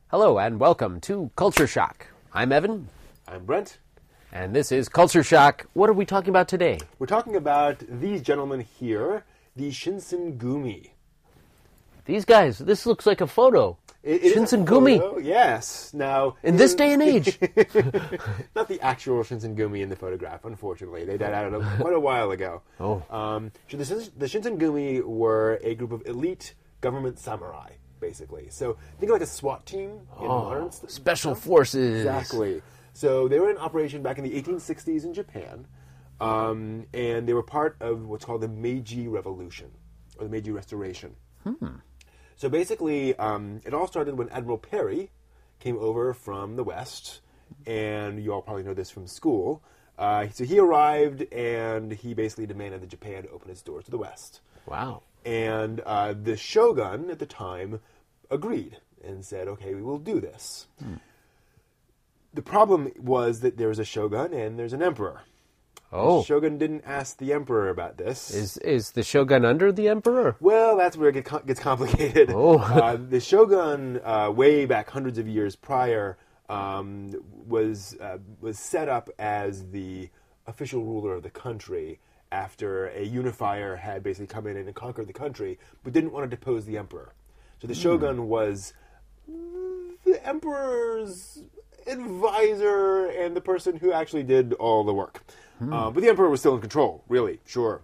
Hello and welcome to Culture Shock. I'm Evan. I'm Brent. And this is Culture Shock. What are we talking about today? We're talking about these gentlemen here, the Shinsengumi. These guys, this looks like a photo. It is a Shinsengumi. photo, yes. Now, in this day and age. Not the actual Shinsengumi in the photograph, unfortunately. They died out quite a while ago. Oh. So the Shinsengumi were a group of elite government samurai, basically. So think of like a SWAT team in modern Special forces. Exactly. So they were in operation back in the 1860s in Japan, and they were part of what's called the Meiji Revolution, or the Meiji Restoration. So basically, it all started when Admiral Perry came over from the West, and you all probably know this from school. So he arrived, and he basically demanded that Japan open its doors to the West. Wow. And the shogun at the time agreed and said, okay, we will do this. The problem was that there was a shogun and there's an emperor. Oh. The shogun didn't ask the emperor about this. Is the shogun under the emperor? Well, that's where it gets complicated. Oh. The shogun, way back hundreds of years prior, was set up as the official ruler of the country after a unifier had basically come in and conquered the country, but didn't want to depose the emperor. So the shogun was the emperor's advisor and the person who actually did all the work. But the emperor was still in control, really. Sure.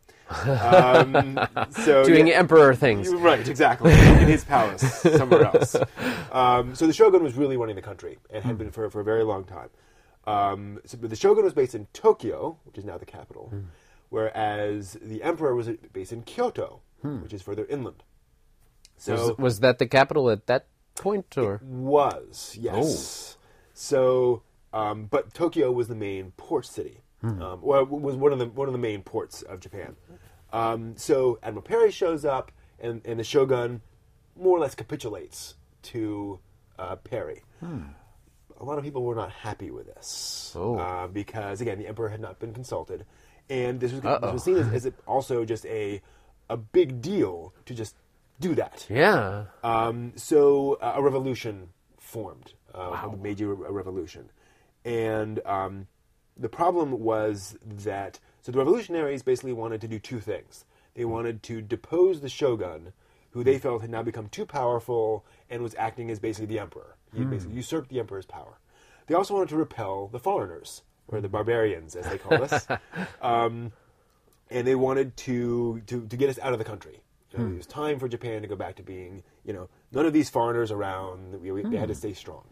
So Doing emperor things. Right, exactly. In his palace, somewhere else. So the shogun was really running the country and had been for a very long time. But the shogun was based in Tokyo, which is now the capital, whereas the emperor was based in Kyoto, which is further inland. So Was that the capital at that point, or? It was, yes. So, but Tokyo was the main port city. Well, it was one of the main ports of Japan. So Admiral Perry shows up, and the shogun more or less capitulates to Perry. A lot of people were not happy with this because, again, the emperor had not been consulted, and this was seen as also just a big deal to just do that. Yeah. So a revolution formed, the Meiji Revolution, and the problem was that the revolutionaries basically wanted to do two things. They wanted to depose the shogun, who they felt had now become too powerful and was acting as basically the emperor. He basically usurped the emperor's power. They also wanted to repel the foreigners, or the barbarians, as they call us, and they wanted to get us out of the country. It was time for Japan to go back to being, none of these foreigners around. They had to stay strong.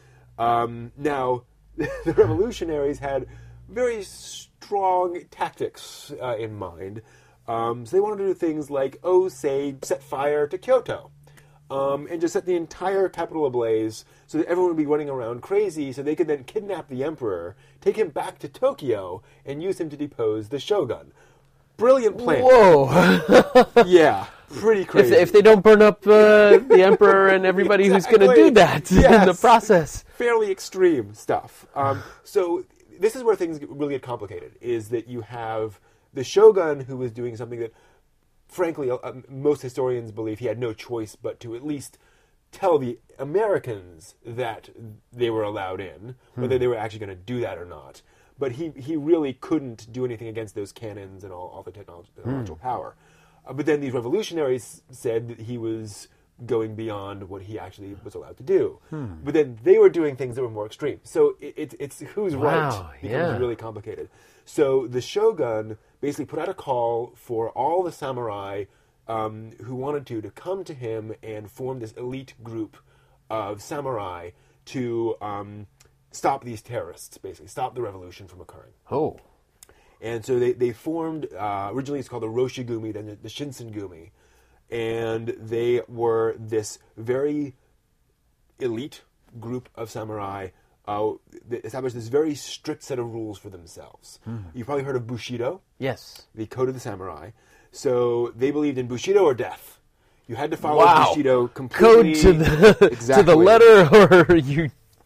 Now, the revolutionaries had very strong tactics in mind. So they wanted to do things like, say, set fire to Kyoto. And just set the entire capital ablaze so that everyone would be running around crazy so they could then kidnap the emperor, take him back to Tokyo, and use him to depose the shogun. Brilliant plan. Whoa. Yeah, pretty crazy. If they don't burn up the emperor and everybody who's going to do that in the process. Fairly extreme stuff. So this is where things really get complicated, is that you have the shogun who was doing something that, frankly, most historians believe he had no choice but to at least tell the Americans that they were allowed in, whether they were actually going to do that or not. But he really couldn't do anything against those cannons and all the technological power. But then these revolutionaries said that he was going beyond what he actually was allowed to do. But then they were doing things that were more extreme. So it's who's right becomes really complicated. So the shogun basically put out a call for all the samurai who wanted to come to him and form this elite group of samurai to stop these terrorists, basically, stop the revolution from occurring. Oh. And so they formed, originally it's called the Roshigumi, then the Shinsengumi, and they were this very elite group of samurai that established this very strict set of rules for themselves. You've probably heard of Bushido. Yes. The Code of the Samurai. So they believed in Bushido or death. You had to follow Bushido completely. Code to the letter, or you...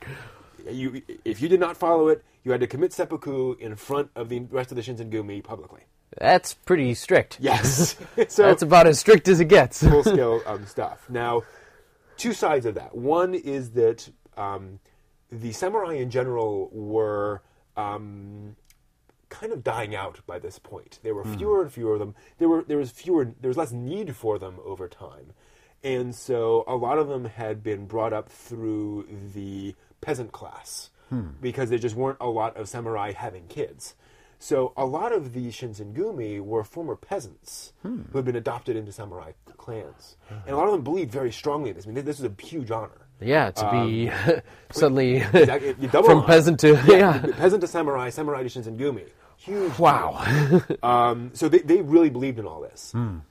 If you did not follow it, you had to commit seppuku in front of the rest of the Shinsengumi publicly. That's pretty strict. Yes. So that's about as strict as it gets. Full-scale stuff. Now, two sides of that. One is that the samurai in general were kind of dying out by this point. There were fewer and fewer of them. There was less need for them over time. And so a lot of them had been brought up through the peasant class because there just weren't a lot of samurai having kids. So a lot of the Shinsengumi were former peasants who had been adopted into samurai clans. And a lot of them believed very strongly in this. I mean, this was a huge honor. Yeah, to be suddenly Exactly, you double from honor. peasant to... Peasant to samurai, samurai to Shinsengumi. Huge. Wow. So they really believed in all this.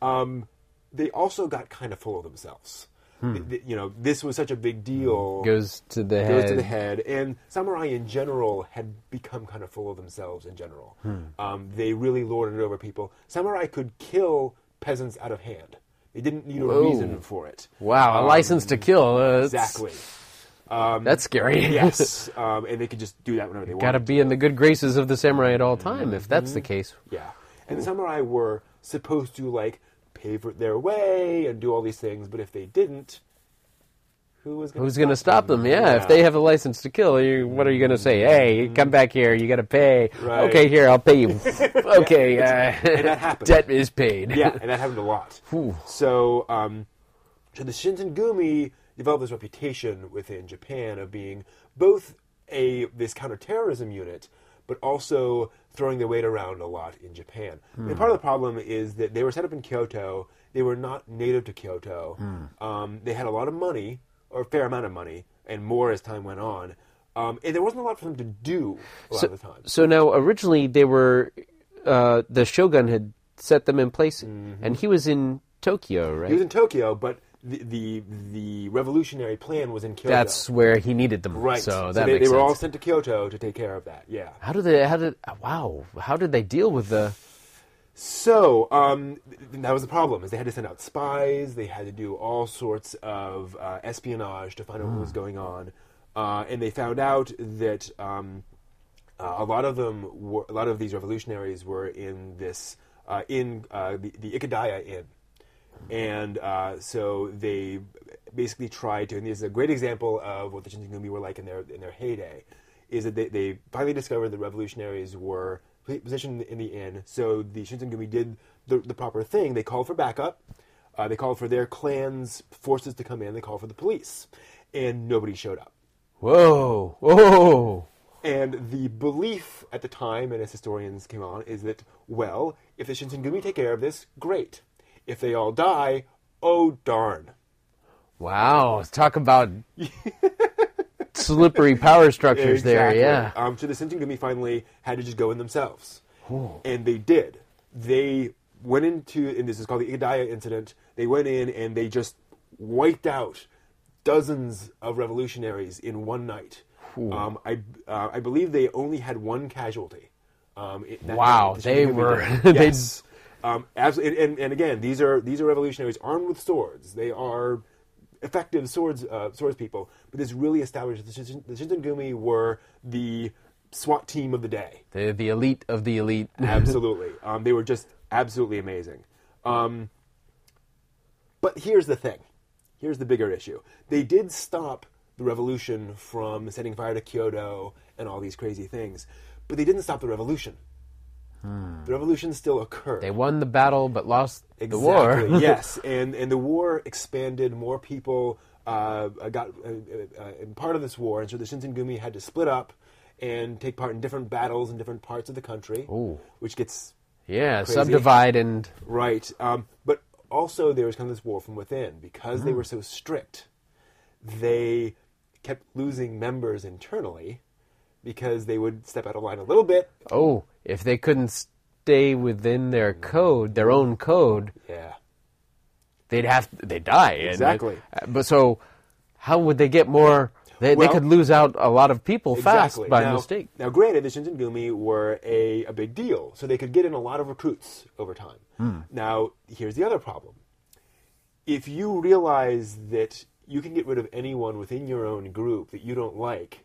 They also got kind of full of themselves. This was such a big deal. Goes to the head. And samurai in general had become kind of full of themselves in general. They really lorded it over people. Samurai could kill peasants out of hand. They didn't need a reason for it. Wow, a license to kill. Exactly. That's scary. Yes. And they could just do that whenever they wanted. Got to be in the good graces of the samurai at all time, if that's the case. Yeah. And the samurai were supposed to, pave their way and do all these things, but if they didn't, who's going to stop them? Yeah, if they have a license to kill, what are you going to say? Hey, come back here, you got to pay. Right. Okay, here, I'll pay you. Okay, and that happened. Debt is paid. Yeah, and that happened a lot. So the Shinsengumi developed this reputation within Japan of being both this counterterrorism unit, but also throwing their weight around a lot in Japan. And part of the problem is that they were set up in Kyoto. They were not native to Kyoto. They had a lot of money, or a fair amount of money, and more as time went on. And there wasn't a lot for them to do a lot of the time. So now, originally, they were... the shogun had set them in place, and he was in Tokyo, right? He was in Tokyo, but the revolutionary plan was in Kyoto. That's where he needed them. Right. So they makes were sense. all sent to Kyoto to take care of that. Yeah. How did they deal with the... So, that was the problem, is they had to send out spies, they had to do all sorts of espionage to find out what was going on, and they found out that a lot of these revolutionaries were in this, the Ikadaya Inn. And so they basically tried to, and this is a great example of what the Shinsengumi were like in their heyday, is that they finally discovered that revolutionaries were positioned in the inn. So the Shinsengumi did the proper thing. They called for backup. They called for their clan's forces to come in. They called for the police. And nobody showed up. Whoa. And the belief at the time, and as historians came on, is that, well, if the Shinsengumi take care of this, great. If they all die, oh darn. Wow, talk about slippery power structures there, yeah. So the Shinsengumi finally had to just go in themselves. And they did. They went into, and this is called the Ikadaya incident, they went in and they just wiped out dozens of revolutionaries in one night. I believe they only had one casualty. Wow, they were... Yes. Absolutely, and again, these are revolutionaries armed with swords. They are effective swords people. But this really established the Shinsengumi were the SWAT team of the day. They're the elite of the elite. Absolutely, they were just absolutely amazing. But here's the thing. Here's the bigger issue. They did stop the revolution from setting fire to Kyoto and all these crazy things, but they didn't stop the revolution. The revolution still occurred. They won the battle, but lost the war. Yes, and the war expanded. More people got in part of this war, and so the Shinsengumi had to split up and take part in different battles in different parts of the country, which gets crazy. Subdivide and... Right, but also there was kind of this war from within. Because they were so strict, they kept losing members internally because they would step out of line a little bit. If they couldn't stay within their code, their own code, they'd die. Exactly. But so, how would they get more? They could lose out a lot of people fast by mistake. Now, granted, the Shinsengumi were a big deal, so they could get in a lot of recruits over time. Now, here's the other problem. If you realize that you can get rid of anyone within your own group that you don't like,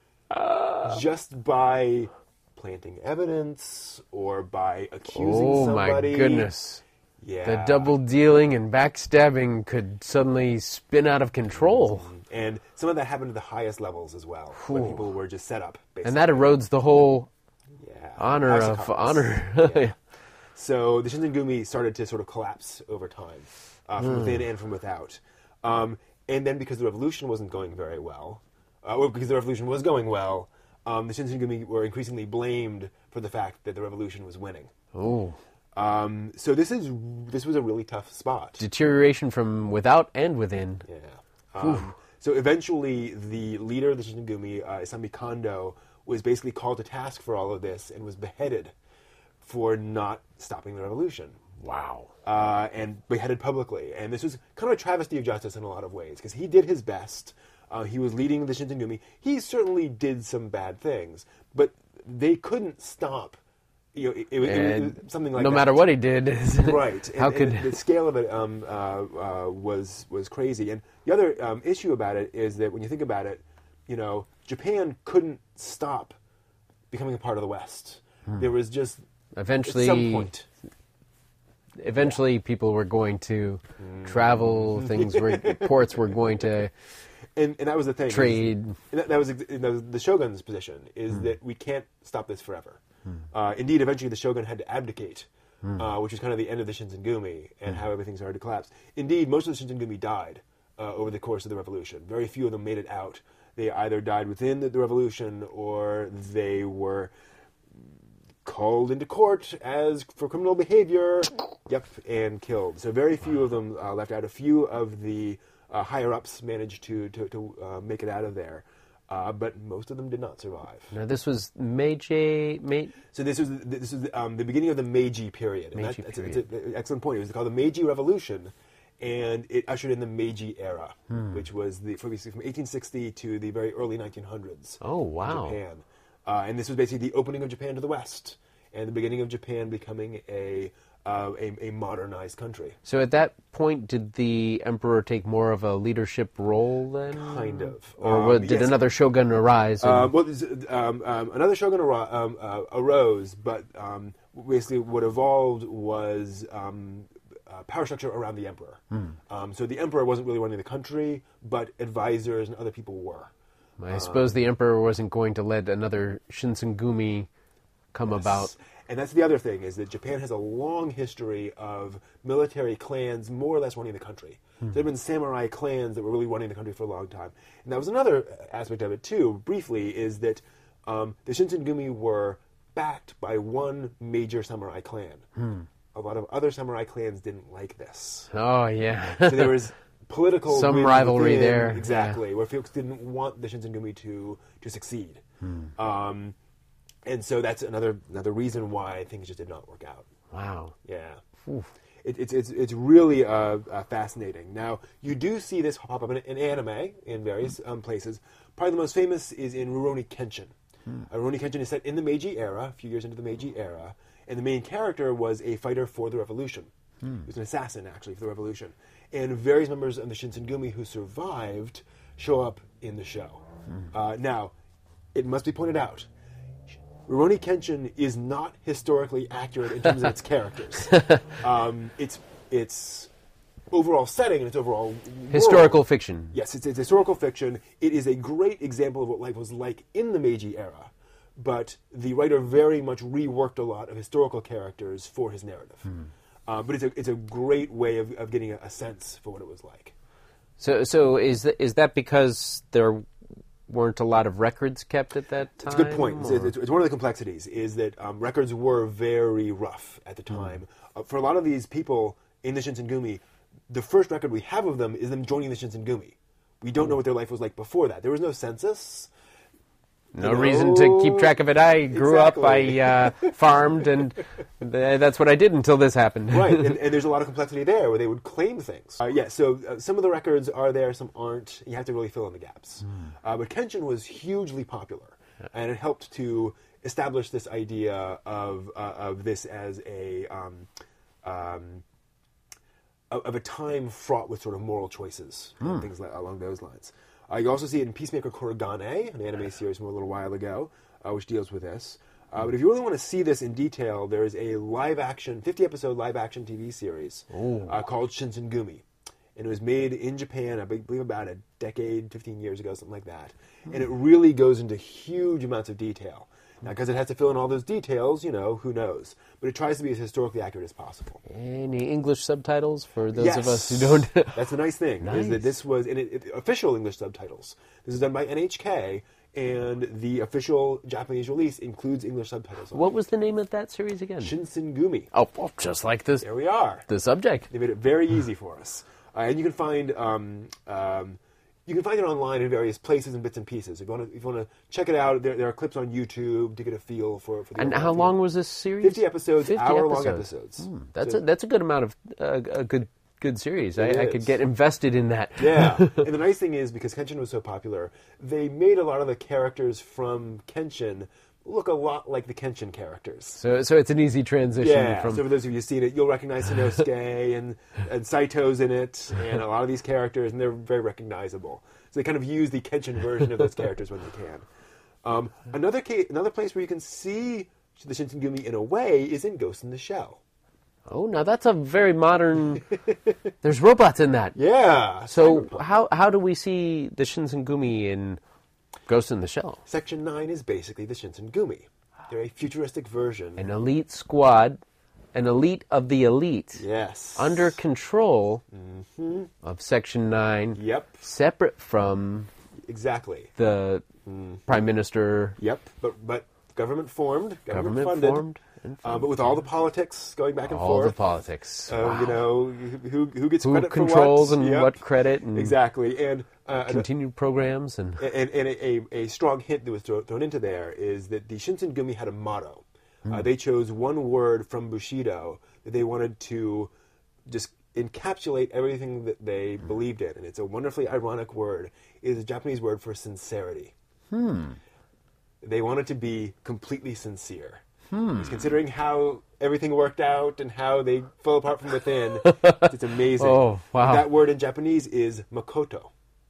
just by planting evidence or by accusing somebody. Oh my goodness. Yeah. The double dealing and backstabbing could suddenly spin out of control. And some of that happened at the highest levels as well, when people were just set up, basically. And that erodes the whole honor House of cards. honor. Yeah. So the Shinsengumi started to sort of collapse over time, from within and from without. And then because the revolution wasn't going very well, or because the revolution was going well, the Shinsengumi were increasingly blamed for the fact that the revolution was winning. Oh. So this was a really tough spot. Deterioration from without and within. Yeah. So eventually, the leader of the Shinsengumi, Isami Kondo, was basically called to task for all of this and was beheaded for not stopping the revolution. Wow. And beheaded publicly. And this was kind of a travesty of justice in a lot of ways, because he did his best. He was leading the Shinsengumi. He certainly did some bad things, but they couldn't stop. It was something like no that. matter what he did, Right. And the scale of it was crazy. And the other issue about it is that when you think about it, Japan couldn't stop becoming a part of the West. There was just eventually, at some point. Eventually, people were going to travel. Ports were going to. And that was the thing. Trade. That was the shogun's position, is that we can't stop this forever. Indeed, eventually the shogun had to abdicate, which was kind of the end of the Shinsengumi and how everything started to collapse. Indeed, most of the Shinsengumi died over the course of the revolution. Very few of them made it out. They either died within the revolution or they were called into court for criminal behavior, and killed. So very few of them left out. A few of the higher-ups managed to make it out of there. But most of them did not survive. Now, this was Meiji. So this was the beginning of the Meiji period. And Meiji it's an excellent point. It was called the Meiji Revolution, and it ushered in the Meiji era, which was from 1860 to the very early 1900s. Oh, wow! In Japan, and this was basically the opening of Japan to the West, and the beginning of Japan becoming a modernized country. So at that point, did the emperor take more of a leadership role then? Kind of. Or did another shogun arise? Another shogun arose, but basically what evolved was power structure around the emperor. So the emperor wasn't really running the country, but advisors and other people were. I suppose the emperor wasn't going to let another Shinsengumi come about. And that's the other thing, is that Japan has a long history of military clans more or less running the country. There have been samurai clans that were really running the country for a long time. And that was another aspect of it, too, briefly, is that the Shinsengumi were backed by one major samurai clan. A lot of other samurai clans didn't like this. Oh, yeah. So there was political... Some rivalry within, there. Exactly, where folks didn't want the Shinsengumi to succeed. And so that's another reason why things just did not work out. Wow. Yeah. It's really fascinating. Now, you do see this pop up in anime in various places. Probably the most famous is in Rurouni Kenshin. Rurouni Kenshin is set in the Meiji era, a few years into the Meiji era, and the main character was a fighter for the revolution. He was an assassin, actually, for the revolution. And various members of the Shinsengumi who survived show up in the show. Now, it must be pointed out, Rurouni Kenshin is not historically accurate in terms of its characters. Its overall setting and its overall historical world, fiction. Yes, it's historical fiction. It is a great example of what life was like in the Meiji era, but the writer very much reworked a lot of historical characters for his narrative. But it's a great way of getting a sense for what it was like. So is that because there weren't a lot of records kept at that time? It's a good point. It's one of the complexities, is that records were very rough at the time. For a lot of these people in the Shinsengumi, the first record we have of them is them joining the Shinsengumi. We don't know what their life was like before that. There was no census. No reason to keep track of it. I grew up, I farmed, and that's what I did until this happened. Right, and there's a lot of complexity there where they would claim things. So some of the records are there, some aren't. You have to really fill in the gaps. But Kenshin was hugely popular, and it helped to establish this idea of this as a time fraught with sort of moral choices and things along those lines. You also see it in Peacemaker Kurogane, an anime series from a little while ago, which deals with this. But if you really want to see this in detail, there's a 50-episode live-action TV series called Shinsengumi. And it was made in Japan, I believe about a decade, 15 years ago, something like that. And it really goes into huge amounts of detail. Now, because it has to fill in all those details, who knows? But it tries to be as historically accurate as possible. Any English subtitles for those of us who don't? That's the nice thing, is that this was official English subtitles. This is done by NHK, and the official Japanese release includes English subtitles. What was the name of that series again? Shinsengumi. Oh, just like this. There we are. The subject. They made it very easy for us. And you can find it online in various places and bits and pieces. If you want to check it out, there are clips on YouTube to get a feel for the. And how long was this series? 50 episodes, hour-long episodes. That's a good amount of a good series. I could get invested in that. Yeah, and the nice thing is, because Kenshin was so popular, they made a lot of the characters from Kenshin look a lot like the Kenshin characters. So it's an easy transition. Yeah, so for those of you who've seen it, you'll recognize Hinosuke and Saito's in it, and a lot of these characters, and they're very recognizable. So they kind of use the Kenshin version of those characters when they can. Another place where you can see the Shinsengumi in a way is in Ghost in the Shell. Oh, now that's a very modern... There's robots in that. Yeah. So how do we see the Shinsengumi in Ghost in the Shell? Section 9 is basically the Shinsengumi. They're a futuristic version. An elite squad, an elite of the elite. Yes. Under control of Section 9. Yep. Separate from... Exactly. The Prime Minister. Yep. But government formed. Government funded. Formed. But with all the politics going back and forth. All the politics. Wow. Who gets credit for what. Who controls and what credit. And exactly. And continued programs. And a strong hint that was thrown into there is that the Shinsengumi had a motto. They chose one word from Bushido that they wanted to just encapsulate everything that they believed in. And it's a wonderfully ironic word. It is a Japanese word for sincerity. They wanted to be completely sincere. It's considering how everything worked out and how they fell apart from within. It's amazing. Oh, wow. That word in Japanese is Makoto.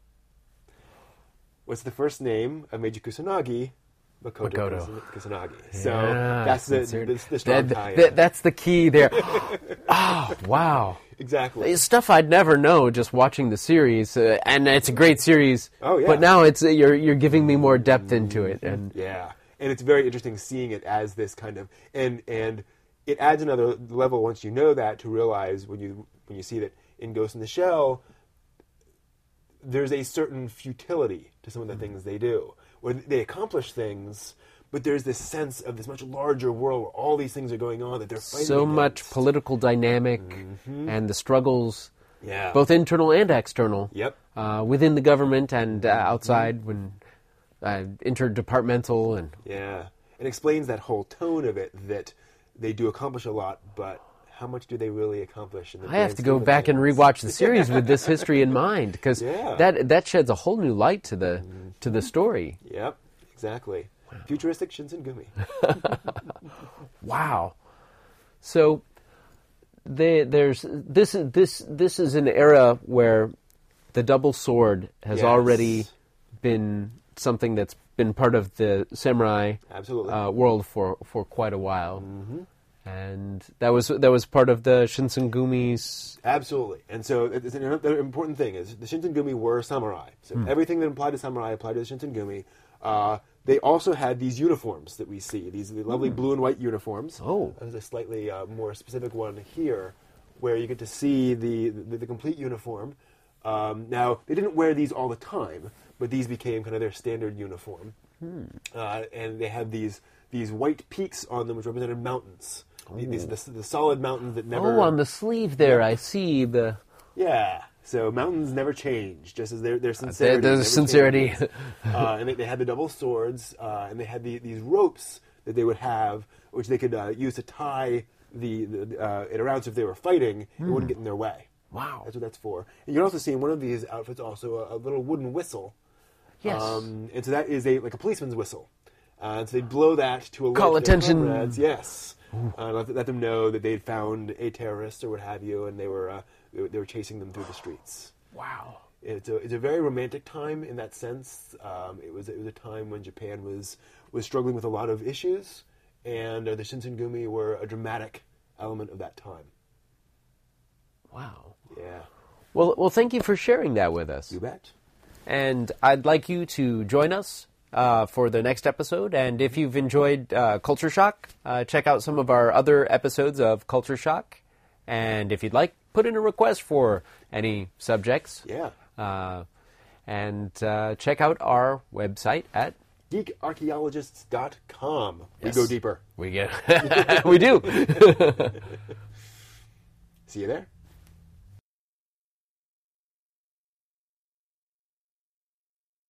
What's the first name of Meiji Kusanagi? Makoto Kusanagi. So that's the strong tie-in. That's the key there. Oh, wow. Exactly. It's stuff I'd never know just watching the series, and it's a great series. Oh, yeah. But now you're giving me more depth into it. And yeah. And it's very interesting seeing it as this kind of and it adds another level once you know that to realize when you see that in Ghost in the Shell there's a certain futility to some of the things they do, where they accomplish things, but there's this sense of this much larger world where all these things are going on that they're fighting so against. Much political dynamic and the struggles, both internal and external, within the government and outside when. Interdepartmental and it explains that whole tone of it, that they do accomplish a lot, but how much do they really accomplish? I have to go back and rewatch the series with this history in mind, because that sheds a whole new light to the story. Yep, exactly. Wow. Futuristic Shinsengumi. Wow. So there's this is an era where the double sword has already been something that's been part of the samurai world for quite a while, and that was part of the Shinsengumi's. Absolutely, and so it's another important thing is the Shinsengumi were samurai, so everything that applied to samurai applied to the Shinsengumi. They also had these uniforms that we see, these lovely blue and white uniforms. Oh, there's a slightly more specific one here, where you get to see the complete uniform. Now they didn't wear these all the time. But these became kind of their standard uniform, and they had these white peaks on them, which represented mountains. The solid mountains that never. Oh, on the sleeve there, I see the. Yeah, so mountains never change, just as their sincerity. There's sincerity, and they had the double swords, and they had these ropes that they would have, which they could use to tie it around, so if they were fighting, it wouldn't get in their way. Wow, that's what that's for. And you can also see in one of these outfits also a little wooden whistle. Yes. And so that is like a policeman's whistle. And so they blow that to alert call their attention. Comrades. Yes. Let them know that they'd found a terrorist or what have you, and they were chasing them through the streets. Wow. It's a very romantic time in that sense. It was a time when Japan was struggling with a lot of issues, and the Shinsengumi were a dramatic element of that time. Wow. Yeah. Well, thank you for sharing that with us. You bet. And I'd like you to join us for the next episode. And if you've enjoyed Culture Shock, check out some of our other episodes of Culture Shock. And if you'd like, put in a request for any subjects. Yeah. And check out our website at geekarchaeologists.com. Yes. We go deeper. we do. See you there.